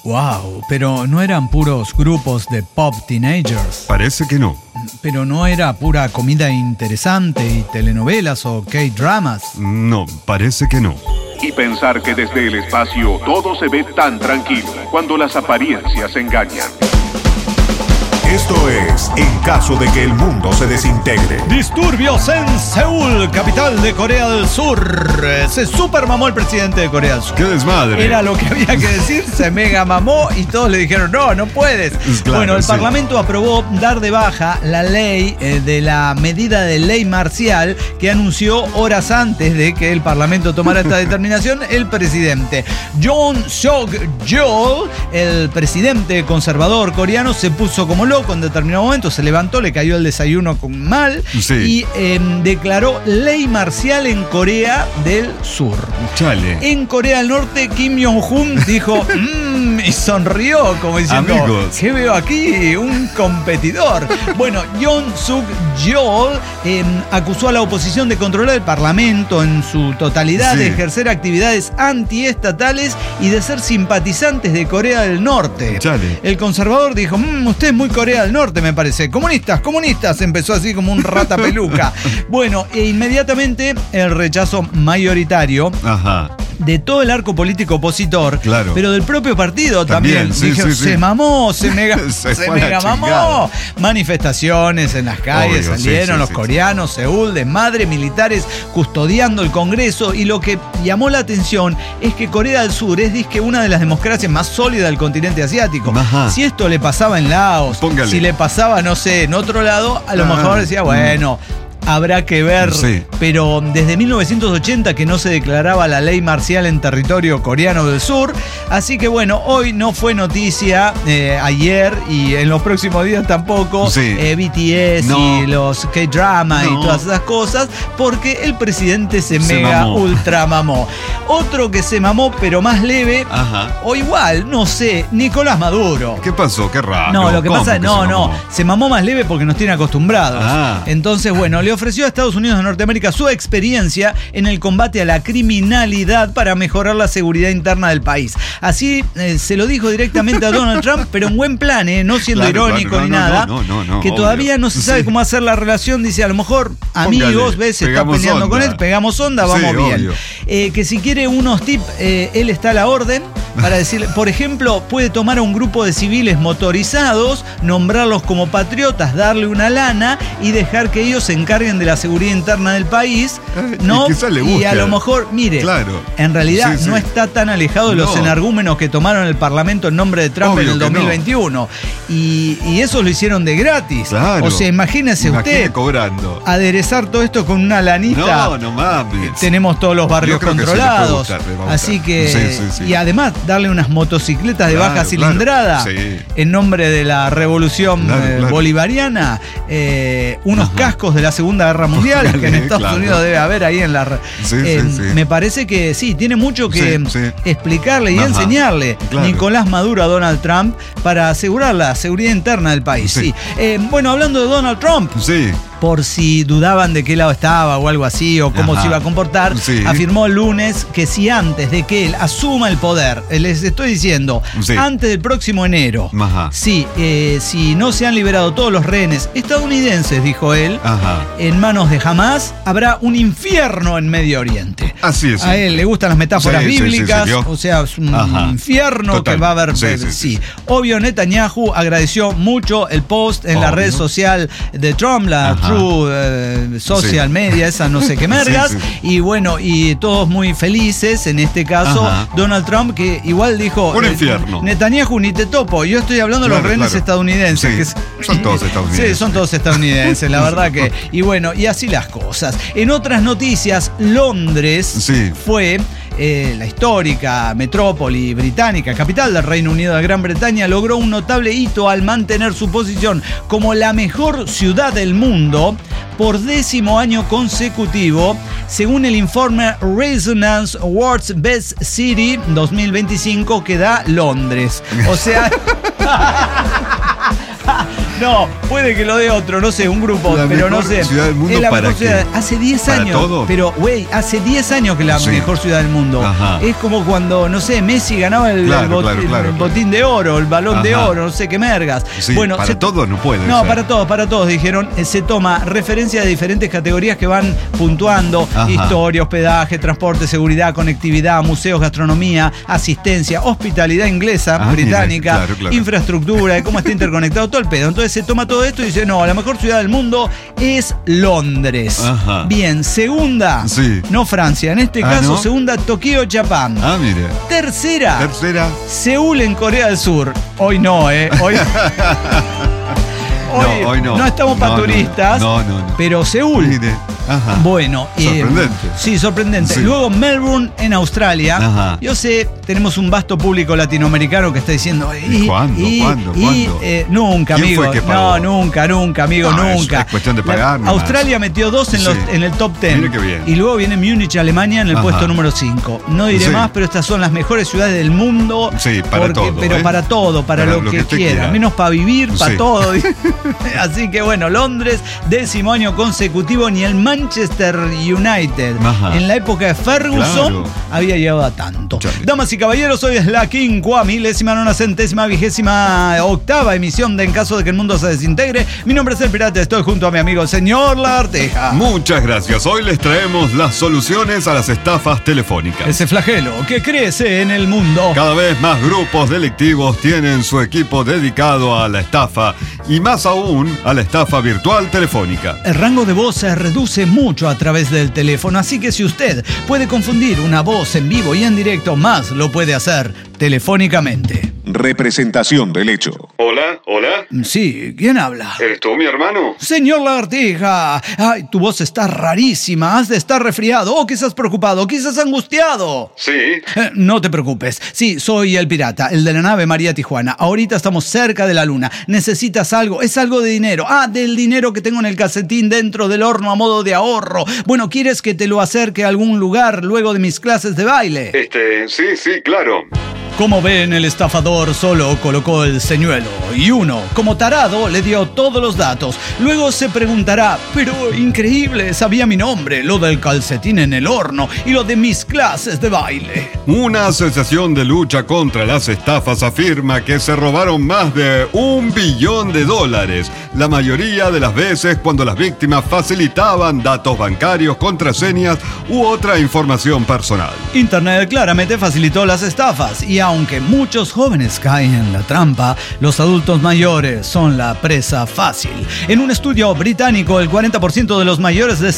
Wow, pero ¿no eran puros grupos de pop teenagers? Parece que no. ¿Pero no era pura comida interesante y telenovelas o K-dramas? No, parece que no. Y pensar que desde el espacio todo se ve tan tranquilo cuando las apariencias engañan. Esto es En caso de que el mundo se desintegre. Disturbios en Seúl, capital de Corea del Sur. Se supermamó el presidente de Corea del Sur. ¡Qué desmadre! Era lo que había que decir, se mega mamó y todos le dijeron, no puedes. Claro, bueno, el sí. Parlamento aprobó dar de baja la ley de la medida de ley marcial que anunció horas antes de que el Parlamento tomara esta determinación el presidente. Yoon Suk-yeol, el presidente conservador coreano, se puso como loco en determinado momento, se levantó, le cayó el desayuno con mal Sí. y declaró ley marcial en Corea del Sur. Chale. En Corea del Norte, Kim Jong-un dijo y sonrió como diciendo, Amigos. ¿qué veo aquí? Un competidor. Bueno, Yoon Suk-yeol acusó a la oposición de controlar el Parlamento en su totalidad, Sí. de ejercer actividades antiestatales y de ser simpatizantes de Corea del Norte. Chale. El conservador dijo, usted es muy Corea del Norte, me parece. Comunistas, empezó así como un rata peluca. Bueno, e inmediatamente el rechazo mayoritario Ajá. de todo el arco político opositor, Claro. pero del propio partido también. También, sí, Dijeron, sí. se mamó, se mega Se se fue a la mega mamó. chingada. Manifestaciones en las calles, Obvio, sí, salieron sí, los sí. coreanos, Seúl, desmadre, militares custodiando el Congreso, y lo que llamó la atención es que Corea del Sur es dizque una de las democracias más sólidas del continente asiático. Ajá. Si esto le pasaba en Laos, Póngale. si le pasaba, no sé, en otro lado, a lo mejor decía, bueno, habrá que ver, Sí. pero desde 1980 que no se declaraba la ley marcial en territorio coreano del sur, así que bueno, hoy no fue noticia, ayer y en los próximos días tampoco, Sí. BTS No. y los K-drama y No. todas esas cosas, porque el presidente se mega mamó. ultra mamó. Otro que se mamó, pero más leve, Ajá. o igual, no sé, Nicolás Maduro. ¿Qué pasó? Qué raro. No, lo que ¿Cómo pasa es, que se mamó más leve porque nos tiene acostumbrados. Ah. Entonces, bueno, le ofreció a Estados Unidos de Norteamérica su experiencia en el combate a la criminalidad para mejorar la seguridad interna del país. Así se lo dijo directamente a Donald Trump, pero en buen plan, no siendo Claro, irónico claro, ni no, nada, no, que obvio. todavía no se sabe Sí. cómo hacer la relación. Dice, a lo mejor amigos, Póngale, ves, se está pegamos peleando con onda. él, pegamos onda, vamos Sí, bien. obvio. Que si quiere unos tips, él está a la orden para decirle, por ejemplo, puede tomar a un grupo de civiles motorizados, nombrarlos como patriotas, darle una lana y dejar que ellos se encarguen de la seguridad interna del país, ¿no? Y quizás le Y guste. a lo mejor, mire, Claro. en realidad Sí, sí. no está tan alejado de los No. energúmenos que tomaron el Parlamento en nombre de Trump Obvio en el que no. 2021. Y eso lo hicieron de gratis. Claro. O sea, imagínese Imagine usted cobrando. aderezar todo esto con una lanita. No mames. Tenemos todos los barrios Yo creo que sí, controlados. le puede gustar, le va a Así gustar. que. Sí. Y además, darle unas motocicletas de Claro, baja cilindrada claro. Sí. en nombre de la revolución Claro. bolivariana. Unos cascos de la Segunda Guerra Mundial que en Estados Claro. Unidos debe haber ahí en la. Sí. Me parece que sí, tiene mucho que Sí. explicarle y Ajá. enseñarle Claro. Nicolás Maduro a Donald Trump para asegurar la seguridad interna del país. Sí. Bueno, hablando de Donald Trump, Sí. por si dudaban de qué lado estaba o algo así, o cómo Ajá. se iba a comportar, Sí. afirmó el lunes que si antes de que él asuma el poder, les estoy diciendo, Sí. antes del próximo enero, Ajá. sí, si no se han liberado todos los rehenes estadounidenses, dijo él, Ajá. en manos de Hamás, habrá un infierno en Medio Oriente. Así es. A él le gustan las metáforas Sí, sí, bíblicas, sí, o sea, es un Ajá. infierno Total. que va a haber. Sí. Obvio, Netanyahu agradeció mucho el post en la Obvio. red social de Trump, la Ajá. True Social Sí. Media, esa no sé qué mergas, Sí. y bueno, y todos muy felices, en este caso, Ajá. Donald Trump, que igual dijo, Un infierno. Netanyahu, ni te topo, yo estoy hablando de los Claro, rehenes claro. estadounidenses. Sí, que son todos estadounidenses. Sí, son todos estadounidenses, la verdad que, y bueno, y así las cosas. En otras noticias, Londres Sí. fue la histórica metrópoli británica, capital del Reino Unido de Gran Bretaña, logró un notable hito al mantener su posición como la mejor ciudad del mundo por 10º año consecutivo, según el informe Resonance Awards Best City 2025 que da Londres. O sea, No, puede que lo dé otro, no sé, un grupo, La pero no mejor sé. ciudad del mundo, es la ¿para mejor ciudad. qué? Hace 10 ¿Para años. todo? Pero, güey, hace 10 años que la Sí. mejor ciudad del mundo. Ajá. Es como cuando, no sé, Messi ganaba el botín de oro, el balón de Ajá. oro, no sé qué mergas. Sí, bueno, para todos no puede No, ser. para todos, dijeron. Se toma referencia de diferentes categorías que van puntuando: Ajá. historia, hospedaje, transporte, seguridad, conectividad, museos, gastronomía, asistencia, hospitalidad inglesa, británica, mire, claro. infraestructura, de cómo está interconectado todo el pedo. Entonces se toma todo esto y dice, no, la mejor ciudad del mundo es Londres. Ajá. Bien, segunda, Sí. no Francia, en este caso, ¿no? segunda, Tokio, Japón. Ah, mire. Tercera, Seúl en Corea del Sur. Hoy no, Hoy, hoy no. No estamos para turistas, no. pero Seúl. Mire. Ajá. Bueno, Sorprendente. Sí, sorprendente. Sí. Luego Melbourne en Australia. Ajá. Yo sé, tenemos un vasto público latinoamericano que está diciendo. ¿Cuándo? Nunca, ¿Quién amigo. fue que pagó? No, nunca, amigo, No, nunca. es cuestión de pagar nomás. Australia metió 2 en el top 10. Mire qué bien. Y luego viene Múnich, Alemania, en el Ajá. puesto número 5. No diré Sí. más, pero estas son las mejores ciudades del mundo. Sí, para todo, Pero para todo, para lo que usted quiera. Menos para vivir, para Sí. todo. Así que bueno, Londres, 10º año consecutivo, ni el Manchester United Ajá. en la época de Ferguson Claro. había llegado a tanto. Chale. Damas y caballeros, hoy es la 5.000.028ª emisión de En caso de que el mundo se desintegre. Mi nombre es El Pirata, estoy junto a mi amigo el señor Larteja. Muchas gracias. Hoy les traemos las soluciones a las estafas telefónicas. Ese flagelo que crece en el mundo. Cada vez más grupos delictivos tienen su equipo dedicado a la estafa y más aún a la estafa virtual telefónica. El rango de voz se reduce mucho a través del teléfono, así que si usted puede confundir una voz en vivo y en directo, más lo puede hacer telefónicamente. Representación del hecho. Hola. Sí, ¿quién habla? ¿Eres tú, mi hermano? Señor Lagartija, ay, tu voz está rarísima, has de estar resfriado, o quizás preocupado, quizás angustiado. Sí. No te preocupes, sí, soy el pirata, el de la nave María Tijuana. Ahorita estamos cerca de la luna. ¿Necesitas algo? Es algo de dinero. Ah, del dinero que tengo en el calcetín dentro del horno a modo de ahorro. Bueno, ¿quieres que te lo acerque a algún lugar luego de mis clases de baile? Sí, claro. Como ven, el estafador solo colocó el señuelo y uno, como tarado, le dio todos los datos. Luego se preguntará, pero increíble, sabía mi nombre, lo del calcetín en el horno y lo de mis clases de baile. Una asociación de lucha contra las estafas afirma que se robaron más de $1 billón. La mayoría de las veces cuando las víctimas facilitaban datos bancarios, contraseñas u otra información personal. Internet claramente facilitó las estafas y aunque muchos jóvenes caen en la trampa, los adultos mayores son la presa fácil. En un estudio británico, el 40% de los mayores de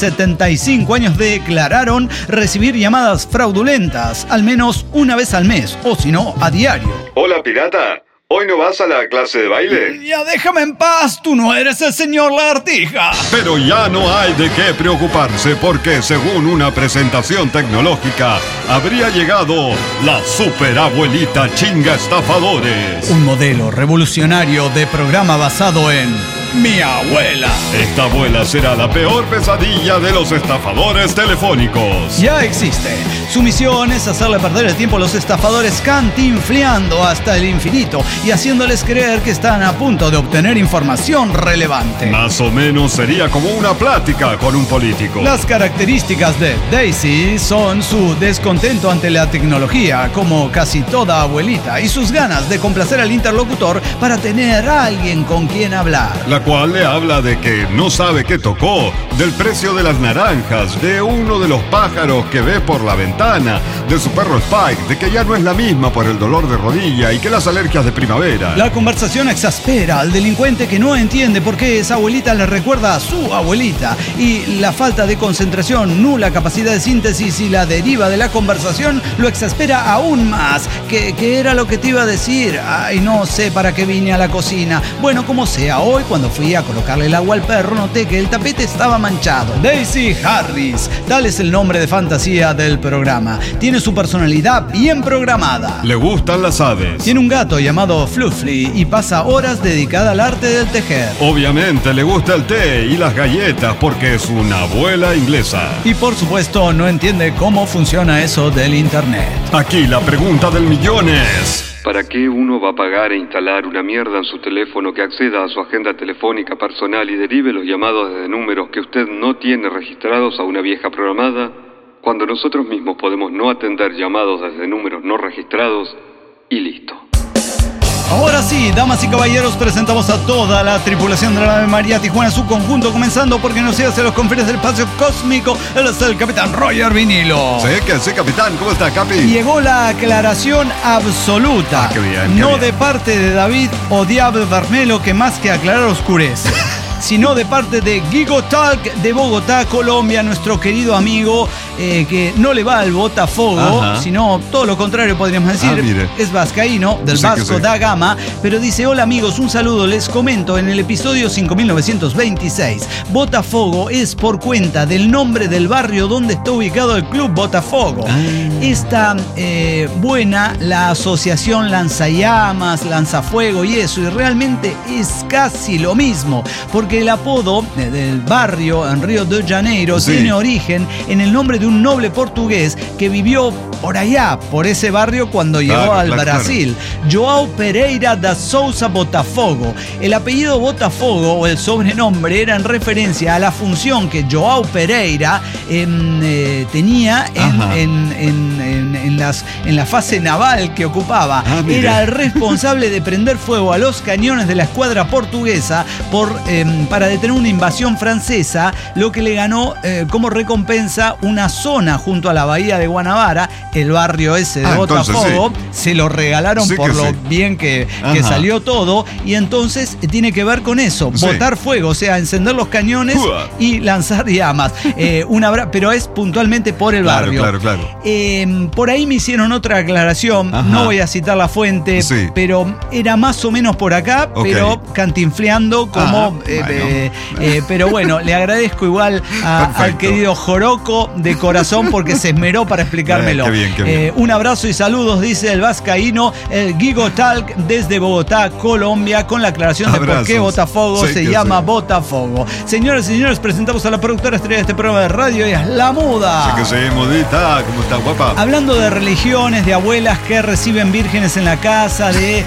75 años declararon recibir llamadas fraudulentas al menos una vez al mes, o si no, a diario. Hola, pirata. ¿Hoy no vas a la clase de baile? Ya déjame en paz, tú no eres el señor Lagartija. Pero ya no hay de qué preocuparse porque según una presentación tecnológica habría llegado la superabuelita chinga estafadores. Un modelo revolucionario de programa basado en mi abuela. Esta abuela será la peor pesadilla de los estafadores telefónicos. Ya existe. Su misión es hacerle perder el tiempo a los estafadores cantinfleando hasta el infinito y haciéndoles creer que están a punto de obtener información relevante. Más o menos sería como una plática con un político. Las características de Daisy son su descontento ante la tecnología, como casi toda abuelita, y sus ganas de complacer al interlocutor para tener a alguien con quien hablar. La cual le habla de que no sabe qué tocó, del precio de las naranjas, de uno de los pájaros que ve por la ventana, de su perro Spike, de que ya no es la misma por el dolor de rodilla y que las alergias de primavera. La conversación exaspera al delincuente que no entiende por qué esa abuelita le recuerda a su abuelita, y la falta de concentración, nula capacidad de síntesis y la deriva de la conversación lo exaspera aún más. ¿Qué era lo que te iba a decir? Ay, no sé para qué vine a la cocina. Bueno, como sea, hoy cuando fui a colocarle el agua al perro noté que el tapete estaba manchado. Daisy Harris, tal es el nombre de fantasía del programa. Tiene su personalidad bien programada. Le gustan las aves. Tiene un gato llamado Fluffy y pasa horas dedicada al arte del tejer. Obviamente le gusta el té y las galletas porque es una abuela inglesa. Y por supuesto no entiende cómo funciona eso del internet. Aquí la pregunta del millón es: ¿Para qué uno va a pagar e instalar una mierda en su teléfono que acceda a su agenda telefónica personal y derive los llamados desde números que usted no tiene registrados a una vieja programada, cuando nosotros mismos podemos no atender llamados desde números no registrados y listo? Ahora sí, damas y caballeros, presentamos a toda la tripulación de la Ave María Tijuana en su conjunto, comenzando porque nos hace los confines del espacio cósmico. Él es el capitán Roger Vinilo. Sí, capitán. ¿Cómo está, Capi? Llegó la aclaración absoluta. Qué bien, no bien. de parte de David o Diablo Bermelo, que más que aclarar oscurece. Sino de parte de Gigo Talk de Bogotá, Colombia, nuestro querido amigo que no le va al Botafogo, Ajá. sino todo lo contrario podríamos decir. Mire. Es vascaíno, del Sí que Vasco sí. da Gama, pero dice: hola amigos, un saludo, les comento, en el episodio 5926, Botafogo es por cuenta del nombre del barrio donde está ubicado el Club Botafogo. Está buena la asociación lanzallamas, lanzafuego y eso, y realmente es casi lo mismo, porque el apodo del barrio en Río de Janeiro Sí. tiene origen en el nombre de un noble portugués que vivió por allá, por ese barrio cuando llegó Claro, al claro, Brasil. João Pereira da Souza Botafogo. El apellido Botafogo o el sobrenombre era en referencia a la función que João Pereira tenía Ajá. en la fase naval que ocupaba. Mire. Era el responsable de prender fuego a los cañones de la escuadra portuguesa para detener una invasión francesa, lo que le ganó como recompensa una zona junto a la bahía de Guanabara, el barrio ese de Botafogo. Entonces, Se lo regalaron Sí por que lo sí. bien que Ajá. salió todo, y entonces tiene que ver con eso, Sí. botar fuego, o sea, encender los cañones Uah. y lanzar llamas. Pero es puntualmente por el barrio. Claro. Por ahí me hicieron otra aclaración, Ajá. no voy a citar la fuente, Sí. pero era más o menos por acá, Ok. pero cantinfleando como... pero bueno, le agradezco igual al Perfecto. querido Joroco de corazón porque se esmeró para explicármelo. Qué bien. Un abrazo y saludos, dice el vascaíno, el Gigo Talk desde Bogotá, Colombia, con la aclaración de por Abrazos. qué Botafogo Sí se que llama sí. Botafogo. Señoras y señores, presentamos a la productora estrella de este programa de radio, ella es La Muda. Sí que sí, modita. ¿Cómo está, guapa? Hablando de religiones, de abuelas que reciben vírgenes en la casa, de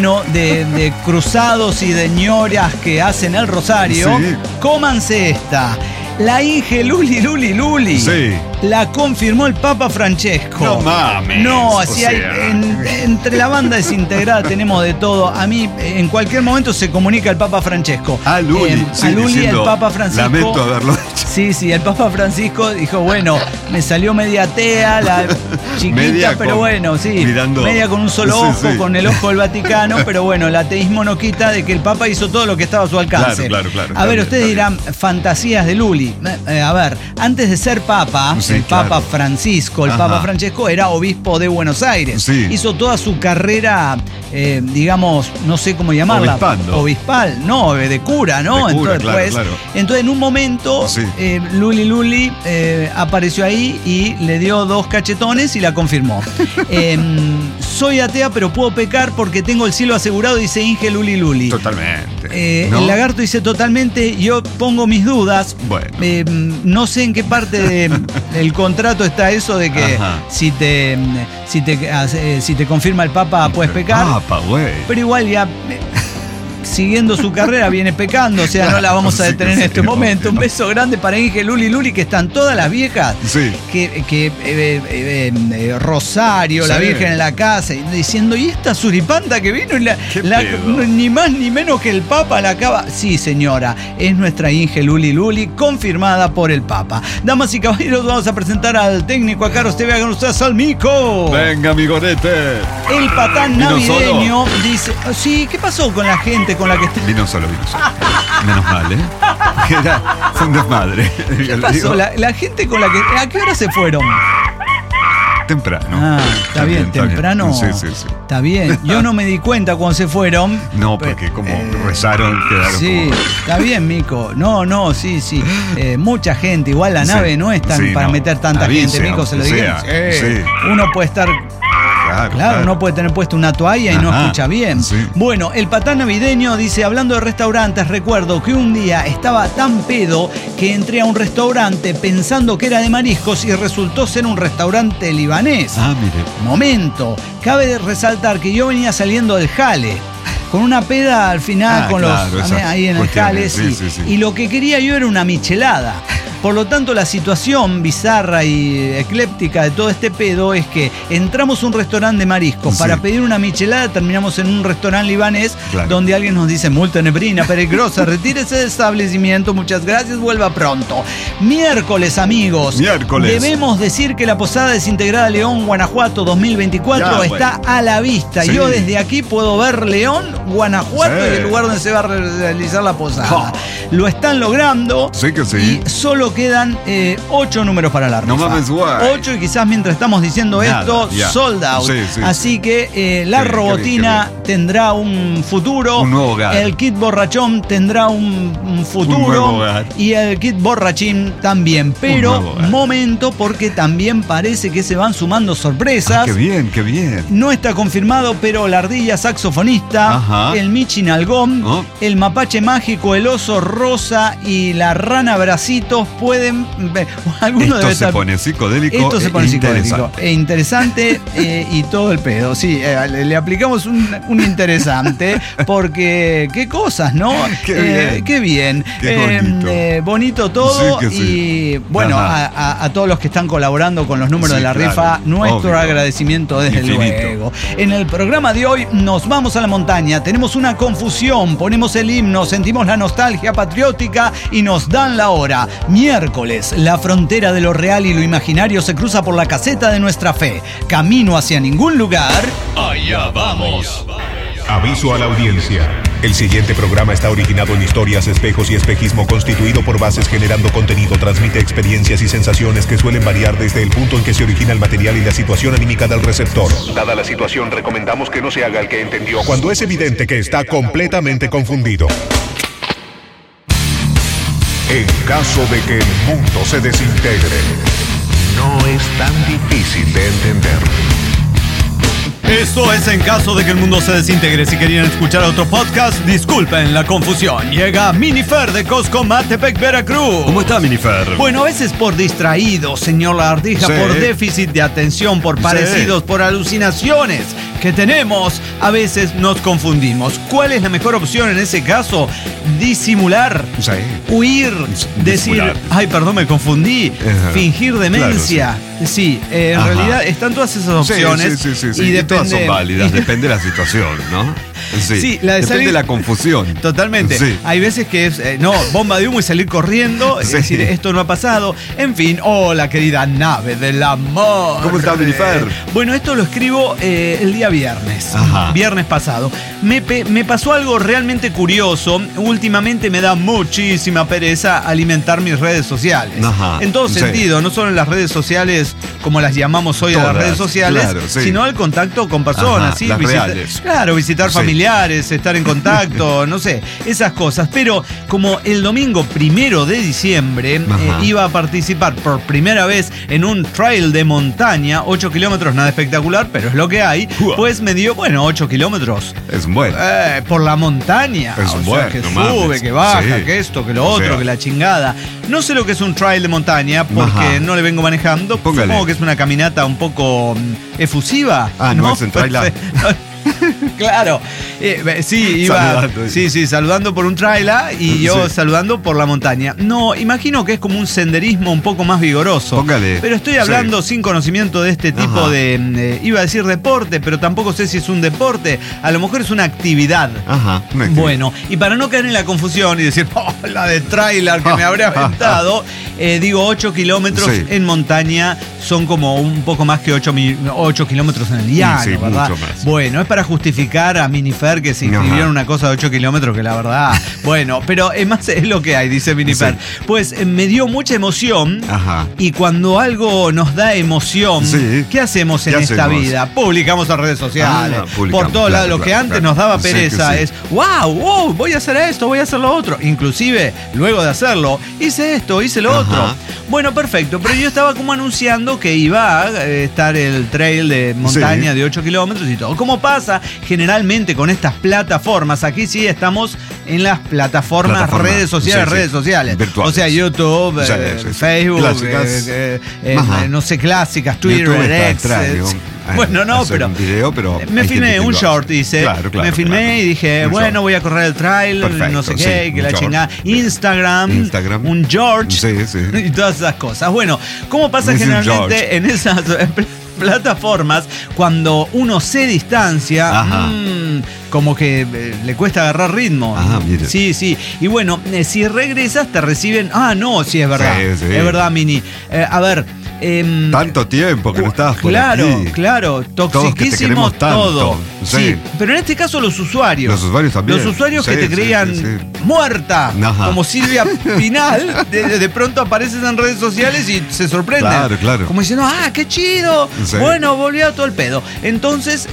cruzados y de ñoras que hacen el rosario, Sí. cómanse esta. La Inge Luli. Sí. La confirmó el Papa Francesco. No mames. No, O así hay, sea. entre la banda desintegrada tenemos de todo. A mí, en cualquier momento se comunica el Papa Francesco. A Luli. Sí, a Luli, diciendo, el Papa Francisco. lamento haberlo hecho. Sí, el Papa Francisco dijo, bueno, me salió media atea, la chiquita, Media pero con- bueno, sí. mirando. Media con un solo Sí, ojo, sí. con el ojo del Vaticano, pero bueno, el ateísmo no quita de que el Papa hizo todo lo que estaba a su alcance. Claro. A ver, Está ustedes bien. dirán, fantasías de Luli. A ver, antes de ser Papa, Sí, el claro. Papa Francisco, el Ajá. Papa Francesco era obispo de Buenos Aires. Sí. Hizo toda su carrera, digamos, no sé cómo llamarla. Obispando. Obispal, no, de cura, ¿no? De cura, Entonces, claro, pues, claro. entonces en un momento Sí. Luli apareció ahí y le dio 2 cachetones y la confirmó. Soy atea pero puedo pecar porque tengo el cielo asegurado, dice Inge Luli. Totalmente. ¿No? El lagarto dice totalmente, yo pongo mis dudas. Bueno. No sé en qué parte del contrato está eso de que Ajá. si te confirma el Papa puedes pecar. Papa, güey. Pero igual ya siguiendo su carrera viene pecando, o sea, no la vamos a Sí, detener sí, en este no, momento. Un no. beso grande para Inge Luli, que están todas las viejas Sí. que Rosario, la Sí. Virgen en la casa, y diciendo, ¿y esta suripanta que vino? Y ¿Qué pedo? ni más ni menos que el Papa la acaba. Sí, señora, es nuestra Inge Luli, confirmada por el Papa. Damas y caballeros, vamos a presentar al técnico, a Carlos TV, con ustedes al Mico. Venga, mi gorete. El patán ¿Vino navideño dice, sí, ¿qué pasó con la gente con la que está? Vino solo. Menos mal, ¿eh? Fue un desmadre. ¿Qué pasó? La gente con la que... ¿A qué hora se fueron? Temprano. Ah, está bien, temprano. Sí. Está bien. Yo no me di cuenta cuando se fueron. No, porque como rezaron, quedaron Sí, como... está bien, Mico. No, sí. Mucha gente. Igual la Sí, nave no es tan sí, para no. meter tanta Avise, gente, Mico, se lo aunque digan. sea, sí. Uno puede estar Claro, no puede tener puesto una toalla y no escucha bien. Sí. Bueno, el patán navideño dice, hablando de restaurantes, recuerdo que un día estaba tan pedo que entré a un restaurante pensando que era de mariscos y resultó ser un restaurante libanés. Mire. Momento, cabe resaltar que yo venía saliendo del jale, con una peda al final con claro, los ahí en el jale, sí. Y lo que quería yo era una michelada. Por lo tanto, la situación bizarra y ecléptica de todo este pedo es que entramos a un restaurante de mariscos para pedir una michelada, terminamos en un restaurante libanés donde alguien nos dice, multa nebrina, peligrosa, retírese del establecimiento, muchas gracias, vuelva pronto. Miércoles, amigos. Debemos decir que la Posada Desintegrada León, Guanajuato 2024 está a la vista. Yo desde aquí puedo ver León, Guanajuato y el lugar donde se va a realizar la posada. Lo están logrando. Sí que sí. Y solo quedan 8 números para la rifa. No mames, guay. 8 y quizás mientras estamos diciendo esto, sold out. Así que la robotina tendrá un futuro. Un nuevo hogar. El kit borrachón tendrá un futuro. Un nuevo hogar. Y el kit borrachín también. Pero momento, porque también parece que se van sumando sorpresas. Qué bien, qué bien. No está confirmado, pero la ardilla saxofonista, el Michin Algón, el mapache mágico, el oso rosa y la rana bracitos pueden ver. Esto se pone psicodélico. Esto se pone psicodélico. Interesante y todo el pedo. Sí, le aplicamos un interesante porque qué cosas, ¿no? Qué bien. Qué bonito todo. Sí, y bueno, a todos los que están colaborando con los números de la rifa, nuestro agradecimiento desde luego. En el programa de hoy nos vamos a la montaña. Tenemos una confusión. Ponemos el himno, sentimos la nostalgia patriótica y nos dan la hora. Miércoles, la frontera de lo real y lo imaginario se cruza por la caseta de nuestra fe. Camino hacia ningún lugar. Allá vamos. Aviso a la audiencia. El siguiente programa está originado en historias, espejos y espejismo, constituido por bases generando contenido, transmite experiencias y sensaciones que suelen variar desde el punto en que se origina el material y la situación anímica del receptor. Dada la situación, recomendamos que no se haga el que entendió cuando es evidente que está completamente confundido. En caso de que el mundo se desintegre, no es tan difícil de entender. Esto es en caso de que el mundo se desintegre. Si querían escuchar otro podcast, disculpen la confusión. Llega Minifer de Costco Matepec, Veracruz. ¿Cómo está, Minifer? Bueno, a veces por distraídos, señor Lagartija, por déficit de atención, por parecidos, por alucinaciones que tenemos, a veces nos confundimos. ¿Cuál es la mejor opción en ese caso? Disimular, huir, decir, ay, perdón, me confundí, fingir demencia. Claro, sí, en realidad están todas esas opciones. Y depende, todas son válidas, depende de la situación, ¿no? Sí, la de depende salir, de la confusión. Totalmente. Hay veces que es, bomba de humo y salir corriendo, es decir, esto no ha pasado. En fin, la querida nave del amor. ¿Cómo está, Minifer? Bueno, esto lo escribo el día viernes. Viernes pasado. Me pasó algo realmente curioso. Últimamente me da muchísima pereza alimentar mis redes sociales. En todo sentido, no solo en las redes sociales como las llamamos hoy a las redes sociales, sino al contacto con personas. ¿sí? Las reales. Claro, visitar familiares, estar en contacto, no sé, esas cosas. Pero como el domingo 1 de diciembre iba a participar por primera vez en un trail de montaña, 8 kilómetros, nada espectacular, pero es lo que hay, pues me dio, 8 kilómetros. Es bueno. Por la montaña. Es bueno. Que sube, que baja, que esto, que lo otro, que la chingada. No sé lo que es un trail de montaña porque no le vengo manejando. Póngale. Supongo que es una caminata un poco efusiva. No es en trailer. Claro, iba saludando. Saludando por un trailer y yo saludando por la montaña. No, imagino que es como un senderismo un poco más vigoroso. Póngale. Pero estoy hablando sin conocimiento de este tipo de, iba a decir deporte, pero tampoco sé si es un deporte. A lo mejor es una actividad. Bueno, y para no caer en la confusión y decir, la de trailer que me habré aventado, digo 8 kilómetros en montaña son como un poco más que 8 kilómetros en el llano, ¿verdad? Mucho más. Bueno, es para justificar a Minifer Minifer que se inscribió en una cosa de 8 kilómetros que la verdad, bueno, pero es más es lo que hay, dice Minifer. Sí. Pues me dio mucha emoción. Ajá. Y cuando algo nos da emoción, sí. ¿Qué hacemos en esta vida? Publicamos en redes sociales, por todos lados. Lo que antes nos daba pereza es, wow, voy a hacer esto, voy a hacer lo otro. Inclusive, luego de hacerlo, hice esto, hice lo otro. Bueno, perfecto, pero yo estaba como anunciando que iba a estar el trail de montaña de 8 kilómetros y todo. ¿Cómo pasa generalmente con estas plataformas? Aquí sí estamos en las plataformas redes sociales. Virtuales. O sea, YouTube, Facebook, no sé, clásicas, Twitter, X. Bueno, no, pero me filmé un short, hice. Me filmé y dije, bueno, voy a correr el trail, no sé qué, que la chingada. Instagram, un George y todas esas cosas. Bueno, ¿cómo pasa generalmente en esas plataformas cuando uno se distancia? Como que le cuesta agarrar ritmo. Mire. Sí. Y bueno, si regresas te reciben... no, sí, es verdad. Sí. Es verdad, Mini. A ver... tanto tiempo que no estabas por aquí. Claro. Toxiquísimo todo. Sí. Pero en este caso los usuarios. Los usuarios también. Los usuarios que te creían muerta. Como Silvia Pinal. De pronto apareces en redes sociales y se sorprenden. Claro. Como diciendo, qué chido. Sí. Bueno, volvió a todo el pedo. Entonces,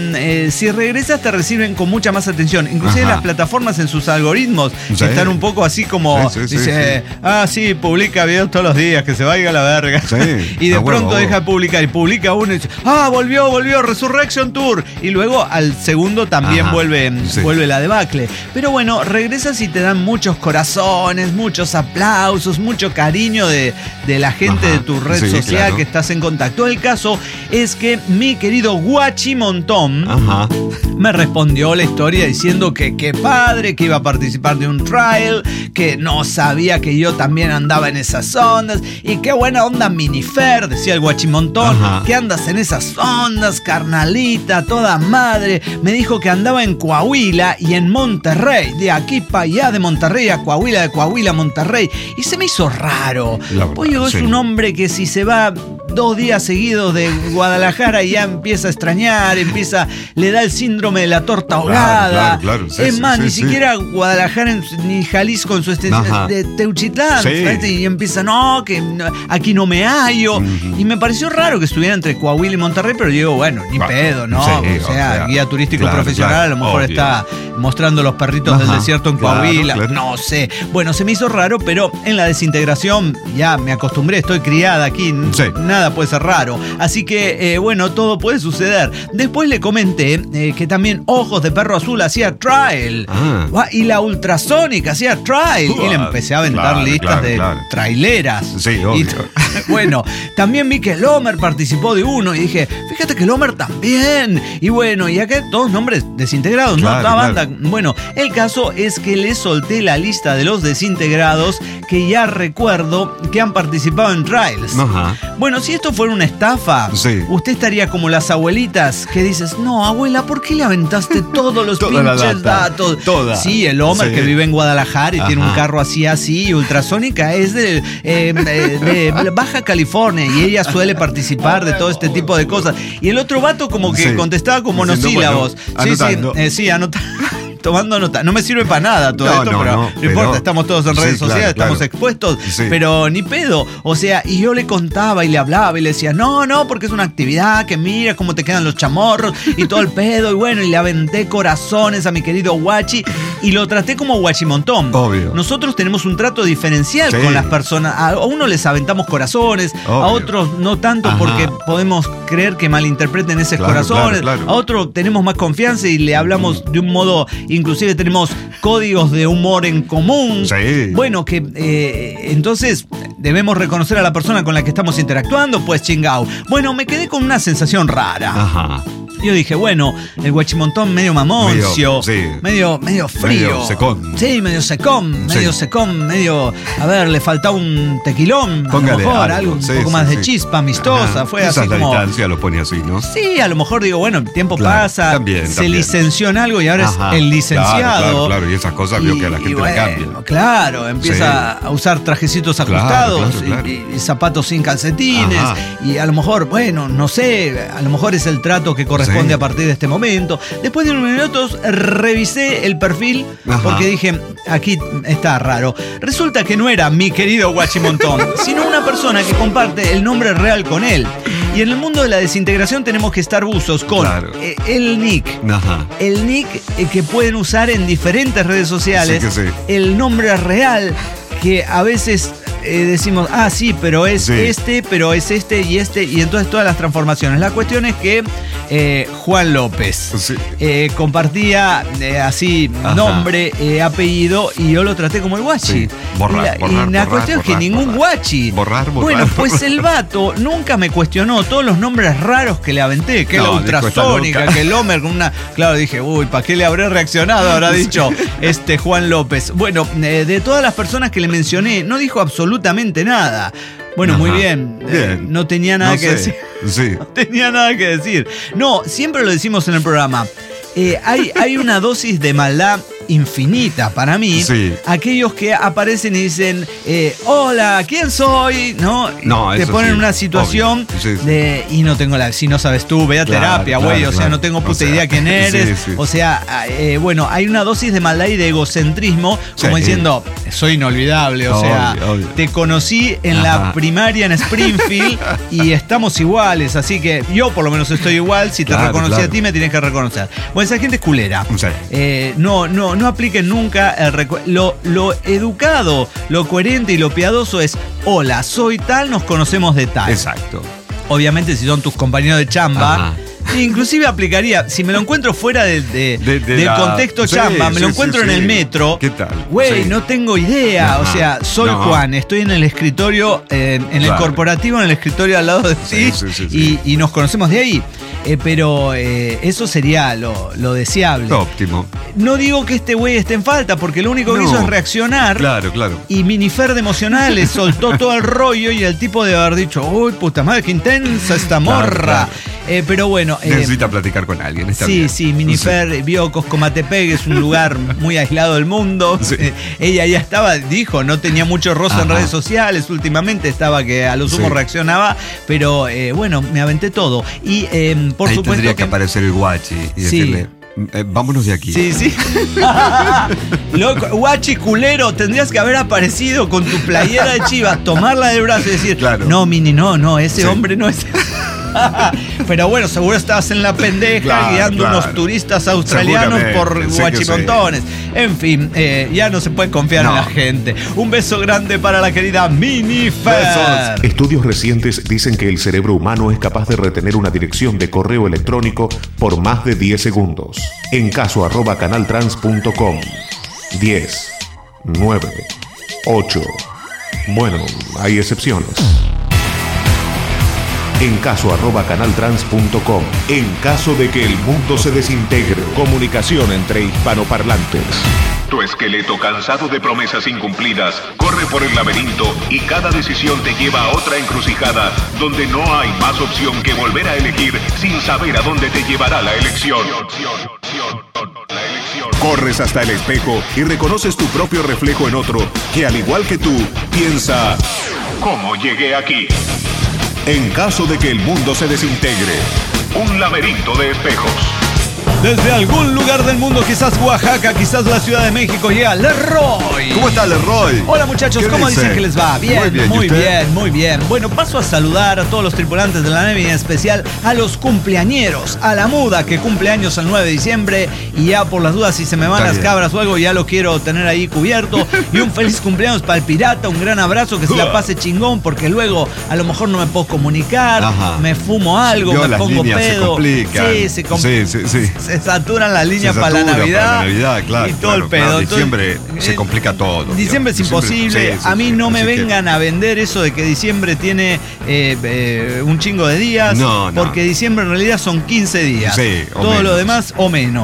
si regresas te reciben con mucha más atención. Inclusive las plataformas en sus algoritmos están un poco así como dice, publica videos todos los días, que se vaya a la verga. Y de pronto deja de publicar y publica uno y dice, volvió Resurrection Tour. Y luego al segundo también vuelve la debacle. Pero bueno, regresas y te dan muchos corazones, muchos aplausos, mucho cariño de la gente de tu red social que estás en contacto. El caso es que mi querido Guachimontón me respondió la historia diciendo que qué padre, que iba a participar de un trial, que no sabía que yo también andaba en esas ondas y qué buena onda Minifer, decía el Guachimontón, que andas en esas ondas, carnalita, toda madre. Me dijo que andaba en Coahuila y en Monterrey, de aquí para allá, de Monterrey a Coahuila, de Coahuila a Monterrey, y se me hizo raro. Oye, es un hombre que si se va 2 días seguidos de Guadalajara y ya empieza a extrañar, le da el síndrome de la torta ahogada. Claro, es más, ni siquiera Guadalajara ni Jalisco en su extensión de Teuchitlán. Y empieza, que aquí no me hallo. Y me pareció raro que estuviera entre Coahuila y Monterrey, pero digo, bueno, ni pedo, ¿no? O sea, guía turístico profesional, a lo mejor está mostrando los perritos del desierto en Coahuila. No sé. Bueno, se me hizo raro, pero en la desintegración ya me acostumbré, estoy criada aquí. Nada puede ser raro. Así que, bueno, todo puede suceder. Después le comenté que también Ojos de Perro Azul hacía trial. Y la Ultrasonic hacía trial. Y le empecé a aventar listas de traileras. Sí, obvio. Bueno, también vi que Lomer participó de uno y dije, fíjate que Lomer también. Y bueno, y acá todos nombres desintegrados, ¿no? Toda banda. Bueno, el caso es que le solté la lista de los desintegrados que ya recuerdo que han participado en trials. Bueno, si esto fuera una estafa, usted estaría como las abuelitas que dices, no, abuela, ¿por qué le aventaste todos los pinches datos? Sí, el Homer que vive en Guadalajara y tiene un carro así, y Ultrasónica es de Baja California y ella suele participar de todo este tipo de cosas. Y el otro vato como que contestaba con monosílabos. Anotando. Tomando nota. No me sirve para nada todo esto, pero no importa, estamos todos en redes sociales, estamos expuestos, pero ni pedo. O sea, y yo le contaba y le hablaba y le decía, no, porque es una actividad, que mira cómo te quedan los chamorros y todo el pedo. Y bueno, y le aventé corazones a mi querido Guachi y lo traté como Guachimontón. Obvio. Nosotros tenemos un trato diferencial con las personas. A uno les aventamos corazones, a otros no tanto porque podemos creer que malinterpreten esos corazones. A otros tenemos más confianza y le hablamos de un modo... Inclusive tenemos códigos de humor en común. Bueno, que entonces debemos reconocer a la persona con la que estamos interactuando, pues chingao. Bueno, me quedé con una sensación rara. Yo dije, bueno, el Guachimontón medio mamoncio, medio frío. Medio secón. Sí, medio secón, medio... A ver, le faltaba un tequilón, póngale, a lo mejor, algo un poco más de chispa amistosa. Fue así como... la distancia lo pone así, ¿no? Sí, a lo mejor digo, bueno, el tiempo pasa, también. Licenció en algo y ahora es el licenciado. Claro, y esas cosas veo que a la gente le cambian. Claro, empieza a usar trajecitos ajustados y zapatos sin calcetines. Y a lo mejor, bueno, no sé, a lo mejor es el trato que corresponde responde a partir de este momento. Después de unos minutos revisé el perfil porque dije, aquí está raro. Resulta que no era mi querido Guachimontón, sino una persona que comparte el nombre real con él. Y en el mundo de la desintegración tenemos que estar buzos con el nick. El nick que pueden usar en diferentes redes sociales. El nombre real que a veces decimos, sí, pero es pero es y entonces todas las transformaciones. La cuestión es que Juan López compartía así nombre, apellido, y yo lo traté como el Guachi. Y la cuestión es que ningún Guachi. Bueno, pues el vato nunca me cuestionó todos los nombres raros que le aventé, que la ultrasónica, que el Homer con una... Claro, dije, ¿para qué le habré reaccionado? Habrá dicho Juan López. Bueno, de todas las personas que le mencioné, no dijo absolutamente nada. Bueno, muy bien. No tenía nada que decir. No tenía nada que decir. No, siempre lo decimos en el programa. Hay una dosis de maldad infinita para mí. Aquellos que aparecen y dicen, hola, ¿quién soy? No te ponen en una situación de, y no tengo si no sabes tú, ve a terapia, güey. O sea, no tengo puta idea quién eres. O sea, bueno, hay una dosis de maldad y de egocentrismo, como diciendo, soy inolvidable. O sea, te conocí en la primaria en Springfield y estamos iguales. Así que yo por lo menos estoy igual. Si te reconocí a ti, me tienes que reconocer. Bueno, esa gente es culera. No apliquen nunca lo educado, lo coherente y lo piadoso es, hola, soy tal, nos conocemos de tal. Exacto. Obviamente si son tus compañeros de chamba, inclusive aplicaría, si me lo encuentro fuera del contexto chamba, me lo encuentro en el metro. ¿Qué tal? Güey, no tengo idea. O sea, soy Juan, estoy en el escritorio, en el corporativo, en el escritorio al lado de ti, y nos conocemos de ahí. Pero eso sería lo deseable. Lo óptimo. No digo que este güey esté en falta, porque lo único que hizo es reaccionar. Claro. Y Minifer de emocionales soltó todo el rollo y el tipo de haber dicho, uy, puta madre, qué intensa esta morra. Pero bueno. Necesita platicar con alguien. Sí, Minifer vio Coscomatepec, es un lugar muy aislado del mundo. Ella ya estaba, dijo, no tenía mucho roce en redes sociales últimamente, estaba que a lo sumo reaccionaba, pero bueno, me aventé todo. Y por ahí supuesto tendría que aparecer el Guachi y decirle, vámonos de aquí. Sí. Loco, Guachi culero, tendrías que haber aparecido con tu playera de Chivas, tomarla del brazo y decir, no, Mini, no, ese hombre no es... Pero bueno, seguro estabas en la pendeja guiando unos turistas australianos por Guachimontones. En fin, ya no se puede confiar en la gente. Un beso grande para la querida Minifer. Estudios recientes dicen que el cerebro humano es capaz de retener una dirección de correo electrónico por más de 10 segundos. En caso @canaltrans.com. 10, 9, 8. Bueno, hay excepciones. En caso @canaltrans.com. En caso de que el mundo se desintegre. Comunicación entre hispanoparlantes. Tu esqueleto cansado de promesas incumplidas corre por el laberinto y cada decisión te lleva a otra encrucijada donde no hay más opción que volver a elegir sin saber a dónde te llevará la elección. Corres hasta el espejo y reconoces tu propio reflejo en otro que, al igual que tú, piensa, ¿cómo llegué aquí? En caso de que el mundo se desintegre, un laberinto de espejos. Desde algún lugar del mundo, quizás Oaxaca, quizás la Ciudad de México, llega Leroy. ¿Cómo está Leroy? Hola muchachos, ¿cómo dicen que les va? Bien, muy bien. Bueno, paso a saludar a todos los tripulantes de la nave y en especial a los cumpleañeros, a la muda que cumple años el 9 de diciembre y ya por las dudas si se me van las cabras o algo ya lo quiero tener ahí cubierto. Y un feliz cumpleaños para el pirata, un gran abrazo, que se la pase chingón porque luego a lo mejor no me puedo comunicar, me fumo algo, me pongo pedo. Se complican. Sí. Se saturan las líneas para la Navidad, claro, y todo el pedo. Diciembre se complica todo. Diciembre es imposible. A mí no me vengan a vender eso de que diciembre tiene un chingo de días, porque diciembre en realidad son 15 días. Todo lo demás o menos, como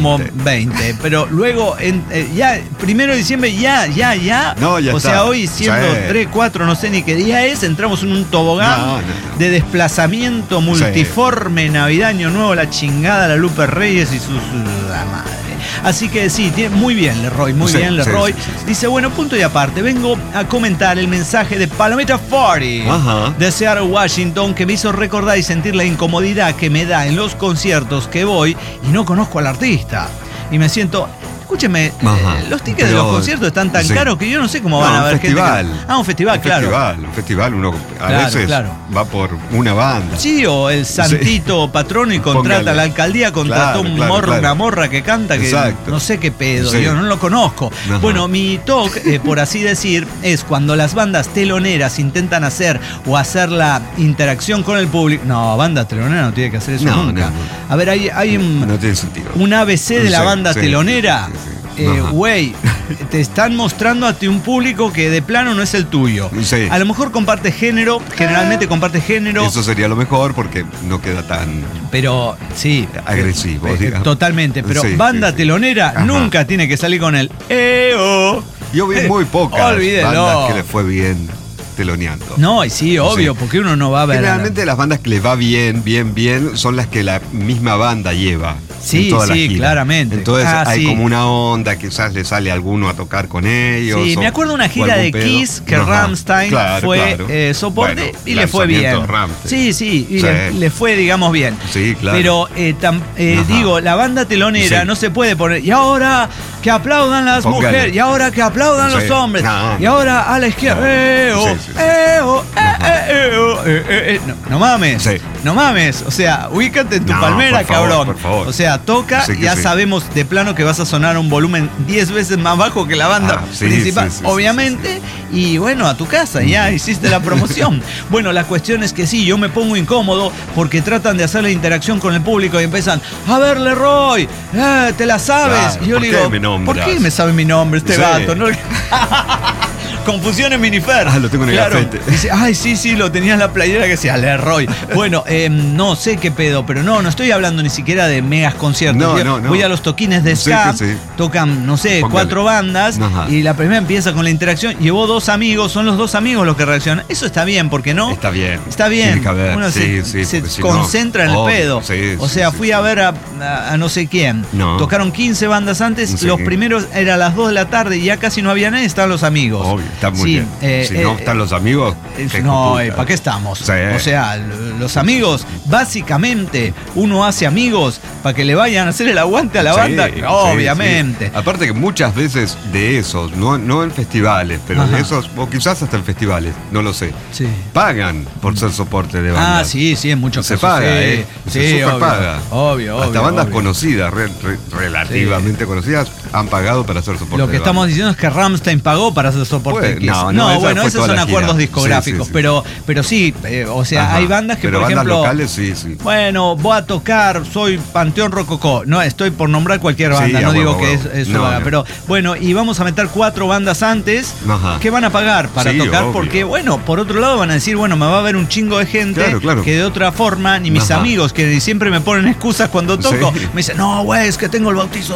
como 20. Pero luego, ya, 1 de diciembre, ya. No, ya o está. sea, hoy siendo 3, 4, no sé ni qué día es, entramos en un tobogán de desplazamiento multiforme, navideño nuevo, la chingada, la Lupe Reyes y la madre. Así que sí, muy bien Leroy, muy bien Leroy. Sí. Dice, bueno, punto y aparte, vengo a comentar el mensaje de Palomita 40 de Seattle, Washington, que me hizo recordar y sentir la incomodidad que me da en los conciertos que voy y no conozco al artista. Y me siento... Escúcheme, los tickets de los conciertos están tan caros que yo no sé cómo van a ver gente. Un festival, claro. Un festival, uno a veces va por una banda. Sí, o el santito patrono y contrata, la alcaldía contrató una morra que canta, que no sé qué pedo, yo no lo conozco. Bueno, mi talk, por así decir, es cuando las bandas teloneras intentan hacer la interacción con el público. No, banda telonera no tiene que hacer eso nunca. A ver, hay no tiene sentido. Un ABC de la banda telonera. Güey, te están mostrando a ti un público que de plano no es el tuyo. Sí. A lo mejor comparte género, generalmente comparte género. Eso sería lo mejor porque no queda tan... Pero, sí. Agresivo. Totalmente, pero banda telonera nunca tiene que salir con el EO. Yo vi muy pocas bandas que les fue bien teloneando. No, y sí, obvio, porque uno no va a ver... Generalmente las bandas que les va bien, son las que la misma banda lleva. Sí, claramente. Entonces hay como una onda, quizás le sale alguno a tocar con ellos. Sí, me acuerdo una gira de Kiss que Rammstein fue soporte y le fue bien. Sí, y le fue, digamos, bien. Sí, claro. Pero digo, la banda telonera no se puede poner. Y ahora que aplaudan las mujeres, y ahora que aplaudan los hombres, y ahora a la izquierda. No mames. No mames. O sea, ubícate en tu palmera, cabrón. Por favor. O sea, toca, ya sabemos de plano que vas a sonar a un volumen 10 veces más bajo que la banda principal, obviamente, y bueno, a tu casa, ya hiciste la promoción. Bueno, la cuestión es que sí, yo me pongo incómodo porque tratan de hacer la interacción con el público y empiezan, a ver, Leroy, ¿te la sabes? Claro, y yo le digo, ¿por qué me sabe mi nombre este gato? ¿No? Confusión en Minifer. Lo tengo en el gafete. Dice, sí, lo tenía en la playera que decía Leroy. Bueno, no sé qué pedo, pero no estoy hablando ni siquiera de megas conciertos. No. Voy a los toquines de ska, tocan, no sé, 4 bandas, y la primera empieza con la interacción. Llevó 2 amigos, son los 2 amigos los que reaccionan. Eso está bien, ¿por qué no? Está bien. Tiene que haber. Uno se concentra en el pedo. O sea, fui a ver a no sé quién. Tocaron 15 bandas antes, los primeros era a las 2 de la tarde y ya casi no había nadie, estaban los amigos. Obvio. Está muy bien. Si no están los amigos, ¿para qué estamos? O sea, los amigos, básicamente, uno hace amigos para que le vayan a hacer el aguante a la banda, obviamente. Aparte que muchas veces de esos, no en festivales, pero de esos, o quizás hasta en festivales, no lo sé, pagan por ser soporte de bandas. Sí, en muchos casos. Se paga, se super paga. Obvio. Hasta bandas conocidas, relativamente conocidas, han pagado para hacer soporte. Lo que estamos diciendo es que Rammstein pagó para hacer soporte. Bueno, esos son acuerdos discográficos, pero sí, o sea, hay bandas que, por ejemplo, bandas locales, bueno, voy a tocar, soy Panteón Rococó, no, estoy por nombrar cualquier banda, no digo que eso haga, pero bueno, y vamos a meter 4 bandas antes que van a pagar para tocar, obvio. Porque bueno, por otro lado van a decir, bueno, me va a ver un chingo de gente que de otra forma, ni mis amigos, que siempre me ponen excusas cuando toco, me dicen, no, güey, es que tengo el bautizo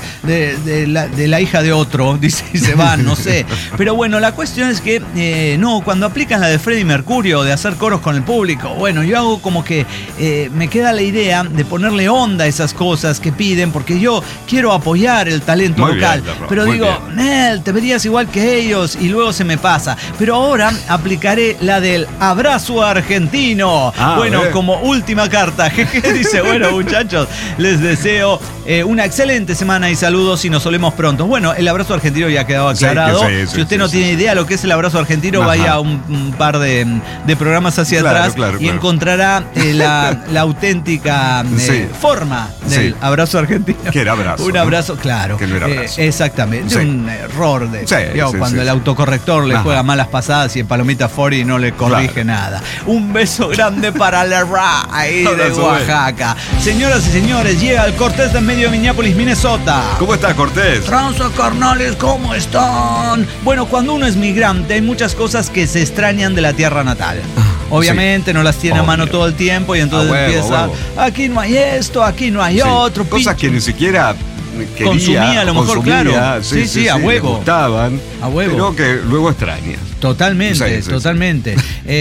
de la hija de otro, dice, y se van, no sé, pero bueno, la cuestión es que cuando aplican la de Freddie Mercurio de hacer coros con el público, bueno, yo hago como que me queda la idea de ponerle onda a esas cosas que piden, porque yo quiero apoyar el talento vocal, pero digo, Nel, te verías igual que ellos, y luego se me pasa, pero ahora aplicaré la del abrazo argentino, como última carta. Dice, bueno, muchachos, les deseo una excelente semana y saludos y nos solemos pronto. Bueno, el abrazo argentino ya ha quedado aclarado. Si usted no tiene idea lo que es el abrazo argentino, vaya un par de programas hacia atrás y encontrará la auténtica forma del abrazo argentino. Que era abrazo. Un abrazo, claro. Que no era abrazo. Exactamente. Un error cuando el autocorrector le juega malas pasadas y el Palomita 40 no le corrige nada. Un beso grande para Leroy de Oaxaca. Señoras y señores, llega el Cortés de medio de Minneapolis, Minnesota. ¿Cómo está, Cortés? Tranza, carnales, ¿cómo están? Bueno, cuando uno es migrante hay muchas cosas que se extrañan de la tierra natal. Obviamente no las tiene a mano todo el tiempo y entonces empieza, aquí no hay esto, aquí no hay otro. Cosas que ni siquiera consumía a lo mejor, claro. Sí, a huevo. Le gustaban, a huevo. Pero que luego extrañas. Totalmente, totalmente.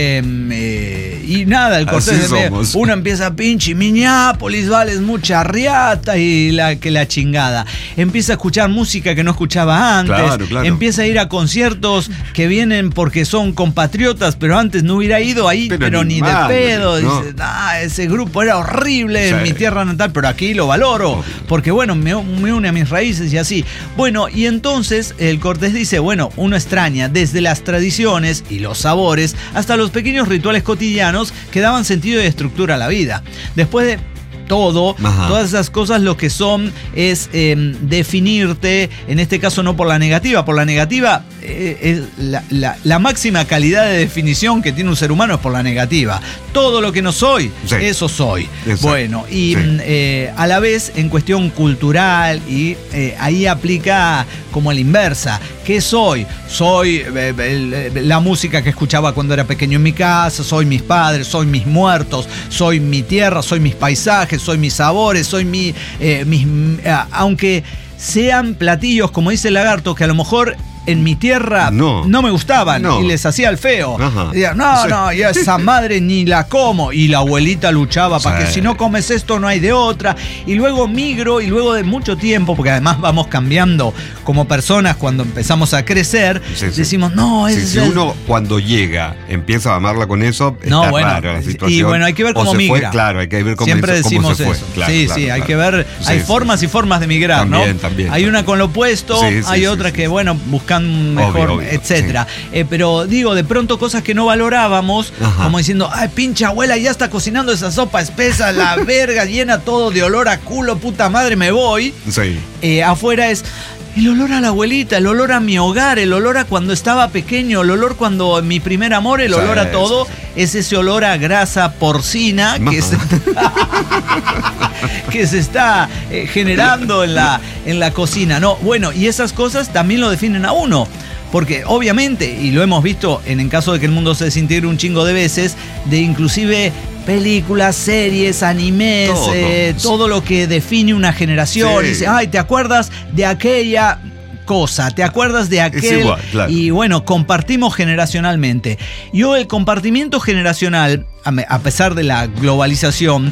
Y nada, el Cortés uno empieza pinche Minneapolis, vales mucha riata y la chingada. Empieza a escuchar música que no escuchaba antes. Claro. Empieza a ir a conciertos que vienen porque son compatriotas, pero antes no hubiera ido ahí, pero ni de pedo. No. Dice, ese grupo era horrible en mi tierra natal, pero aquí lo valoro, porque bueno, me une a mis raíces y así. Bueno, y entonces el Cortés dice, bueno, uno extraña desde las tradiciones y los sabores hasta los pequeños rituales cotidianos que daban sentido y estructura a la vida. Después de todas esas cosas lo que son es definirte, en este caso no por la negativa es la máxima calidad de definición que tiene un ser humano es por la negativa. Todo lo que no soy, eso soy. Exacto. Bueno, y a la vez en cuestión cultural y ahí aplica como a la inversa. ¿Qué soy? Soy la música que escuchaba cuando era pequeño en mi casa, soy mis padres, soy mis muertos, soy mi tierra, soy mis paisajes, soy mis sabores, soy aunque sean platillos, como dice el Lagarto, que a lo mejor en mi tierra no me gustaban y les hacía el feo. Decían, yo esa madre ni la como. Y la abuelita luchaba para que si no comes esto no hay de otra. Y luego migro y luego de mucho tiempo, porque además vamos cambiando como personas cuando empezamos a crecer, decimos, si uno cuando llega empieza a amarla con eso, está raro la situación. Y bueno, hay que ver cómo migra. Claro, hay que ver cómo siempre decimos cómo se eso. Claro, hay que ver, hay formas y formas de migrar, también, hay una con lo opuesto, hay otra que, bueno, buscan mejor, obvio, etcétera. Pero digo, de pronto cosas que no valorábamos, como diciendo, ay, pinche abuela, ya está cocinando esa sopa espesa, la verga llena todo de olor a culo, puta madre, me voy. Afuera es el olor a la abuelita, el olor a mi hogar, el olor a cuando estaba pequeño, el olor cuando mi primer amor, el olor a todo, es ese olor a grasa porcina que se está generando en la cocina, ¿no? Bueno, y esas cosas también lo definen a uno. Porque obviamente, y lo hemos visto en caso de que el mundo se desintegre un chingo de veces, de inclusive películas, series, animes, todo lo que define una generación. Dice, ay, ¿te acuerdas de aquella cosa? ¿Te acuerdas de aquel? Es igual, claro. Y bueno, compartimos generacionalmente. Yo el compartimiento generacional, a pesar de la globalización,